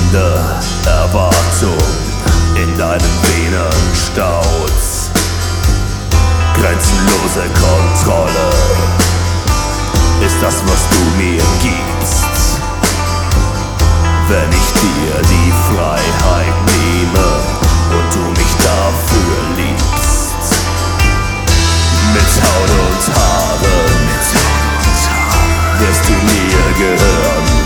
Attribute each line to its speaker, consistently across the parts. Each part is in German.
Speaker 1: Blinde Erwartung in deinen Venen staut. Grenzenlose Kontrolle ist das, was du mir gibst, wenn ich dir die Freiheit nehme und du mich dafür liebst. Mit Haut und Haaren wirst du mir gehören.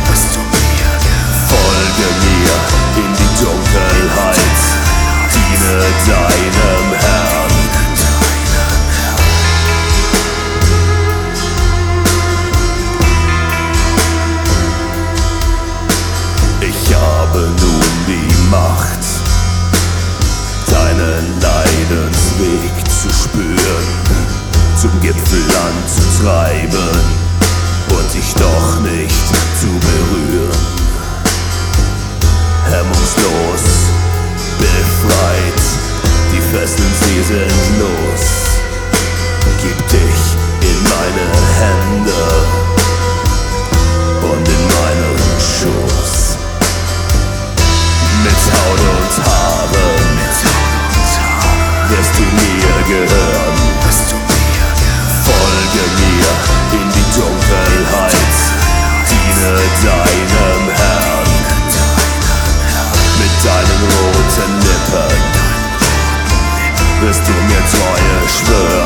Speaker 1: Folge mir in die Dunkelheit, diene deinem Herrn. Ich habe nun die Macht, deinen Leidensweg zu spüren, zum Gipfel anzutreiben und dich doch nicht zu berühren. Hemmungslos, befreit, die Fesseln, sie sind los. Gib dich in meine Hände und in meinen Schoß. Mit Haut und Haaren wirst du mir gehören. Folge mir in die Dunkelheit, diene deinem Herrn. Mit deinen roten Lippen wirst du mir Treue schwören.